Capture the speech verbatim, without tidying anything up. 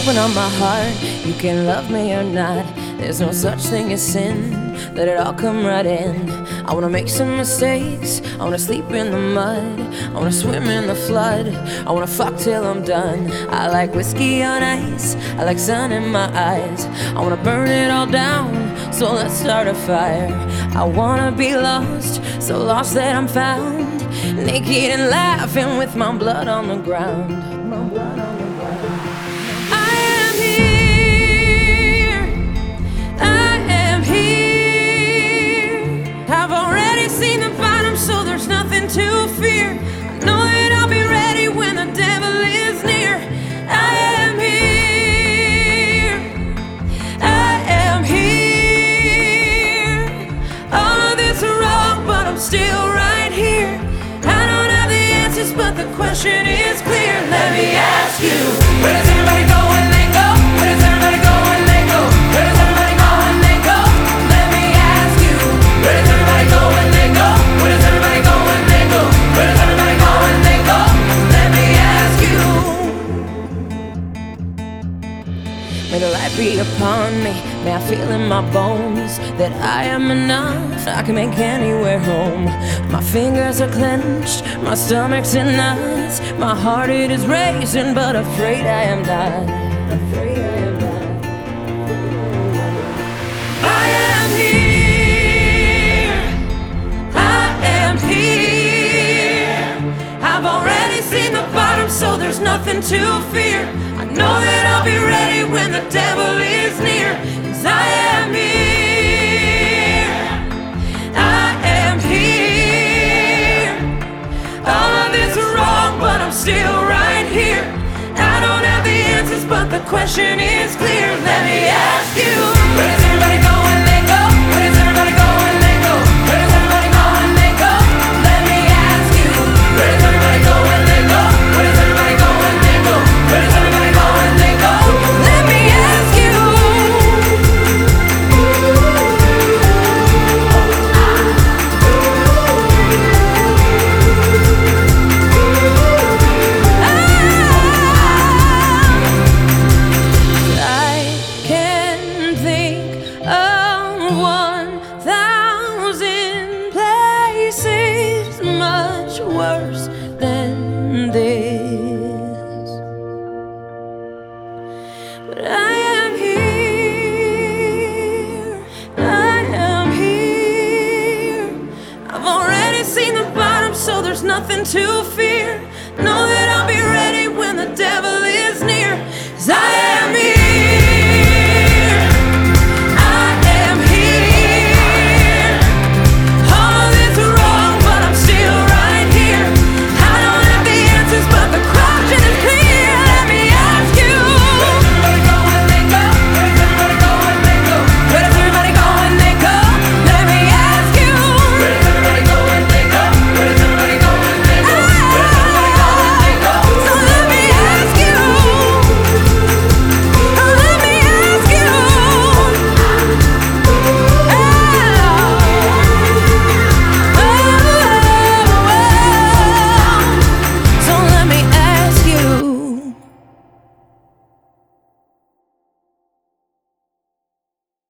open up my heart. You can love me or not. There's no such thing as sin. Let it all come right in. I wanna make some mistakes. I wanna sleep in the mud. I wanna swim in the flood. I wanna fuck till I'm done. I like whiskey on ice. I like sun in my eyes. I wanna burn it all down. So let's start a fire. I wanna be lost, so lost that I'm found, naked and laughing with my blood on the ground. My blood on the ground. I am here. I am here. I've already seen the bottom, so there's nothing to fear. I know that I'll be ready when the devil is near. I am here. I am here. All of this is wrong, but I'm still right here. I don't have the answers, but the question is clear. Let me ask you, where does everybody go when they go? Where does everybody go when they go? Where does everybody go when they go? Let me ask you, where does everybody go when they go? Where does everybody go when they go? Where does everybody go when they go? Let me ask you. May the light be upon me. May I feel in my bones that I am enough. I can make anywhere home. My fingers are clenched, my stomach's in knots. My heart it is racing, but afraid I am not. Afraid I am not. I am here. I am here. I've already seen the bottom, so there's nothing to fear. I know that I'll be ready when the devil is near. 'Cause I am here. I am here. All of this is wrong, but I'm still right here. I don't have the answers, but the question is clear. Let me ask you, where does everybody go when they go? Where does everybody go when they go? Where does everybody go when they go? Let me ask you, where does everybody go when they go? Where does everybody go when they go? Where does everybody go when they go? Let me ask you. I can think of one thousand places much worse than this, but I am here. I am here. I've already seen the bottom, so there's nothing to fear.